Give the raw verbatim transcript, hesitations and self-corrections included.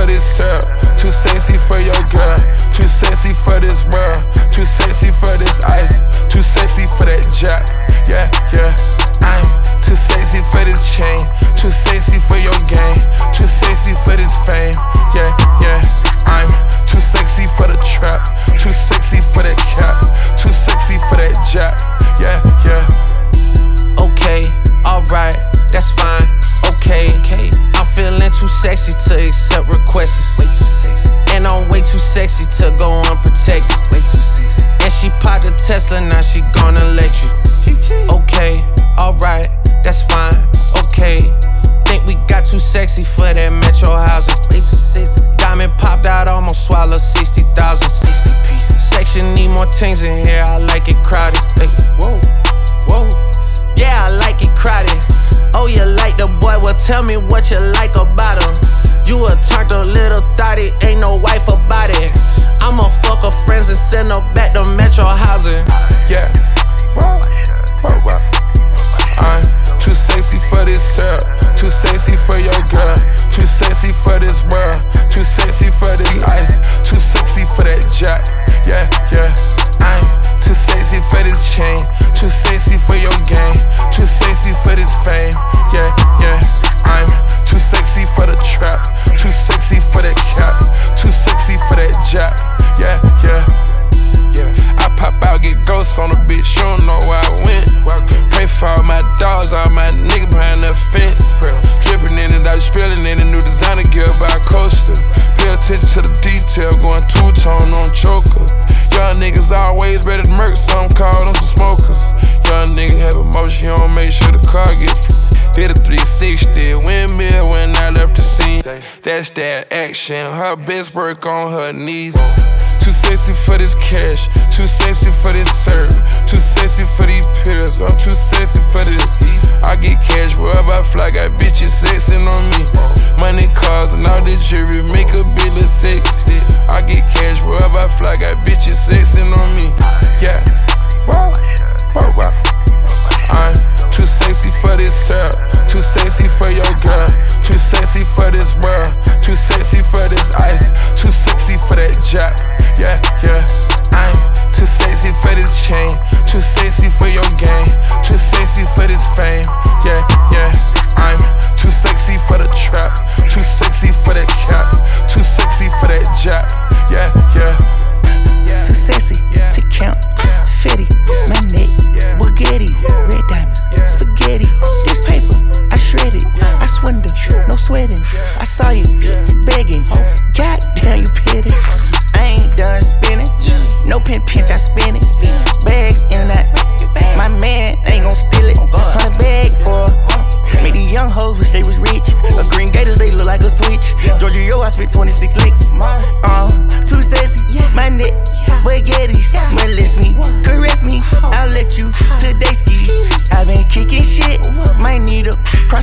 this syrup, too sexy for your girl, too sexy for this world, too sexy for this ice, too sexy for that jack. Yeah, yeah. I'm too sexy for this chain, too sexy for your game, too sexy for this fame. Yeah, yeah. I'm too sexy for the trap, too sexy for that cap, too sexy for that jack. Yeah, yeah. Okay, alright, that's fine. Okay, okay. I'm feeling too sexy to accept requests. Way too sexy. And I'm way too sexy to go unprotected. Way too sexy. And she popped a Tesla, now she gonna let you. Okay, alright, that's fine. Okay. Think we got too sexy for that metro housing. Way too sexy. Diamond popped out, almost swallowed sixty thousand. sixty pieces. Section need more things in here, I like it crowded. Hey, whoa, whoa. Yeah, I like it crowded. Oh, you like the boy? Well, tell me what you like about him. You a turned a little thotty, ain't no wife about it. I'ma fuck her friends and send her back to metro housing. Yeah. Whoa, whoa, whoa. I'm too sexy for this syrup, too sexy for your girl, too sexy for this world, too sexy for this ice, too sexy for that jack. Yeah, yeah. I'm too sexy for this chain, too sexy for your game, too sexy for this fame. Yeah, yeah. I'm too sexy for the trap, too sexy for that cap, too sexy for that jack. Yeah, yeah. Yeah. I pop out, get ghosts on the bitch, you don't know where I went. Pray for all my dogs, all my niggas behind the fence. Dripping in it, I was spilling in the new designer gear by Coaster. Pay attention to the detail, going two-tone on choker. Young niggas always ready to murk, some call them some smokers. Young nigga have emotion, you don't make sure the car gets. Did a three sixty, windmill when I left the scene. That's that action, her best work on her knees. Too sexy for this cash, too sexy for this serve, too sexy for these pills, I'm too sexy for this. I get cash wherever I fly, got bitches sexing on me. Money, cars, and all the jewelry make a bitch look sexy. I get cash wherever I fly, got bitches sexing on me. Yeah, wow, wow, wow. I'm too sexy for this syrup, too sexy for your girl, too sexy for this world, too sexy for this ice, too sexy for that jack. Yeah, yeah. I'm too sexy for this chain, too sexy for your game, too sexy for this fame. Yeah, yeah. I'm too sexy for the trap, too sexy for that cap, too sexy for that jack. Yeah, yeah. Too sexy to count, fetty, my neck, Bugatti, red diamonds, spaghetti. This paper, I shred it, I swindle, no sweating. I saw you begging, goddamn you petty. I ain't done spinning, no pin pinch, I spin it. Bags in and out, my man ain't gon' steal it. Hundred bags for made these young hoes wish they was rich. A green gators, they look like a switch. Georgia, yo, I spit twenty-six licks. Uh, too sexy, my neck, Bugattis. Molest me, caress me, I'll let you today ski. I been kicking shit, might need a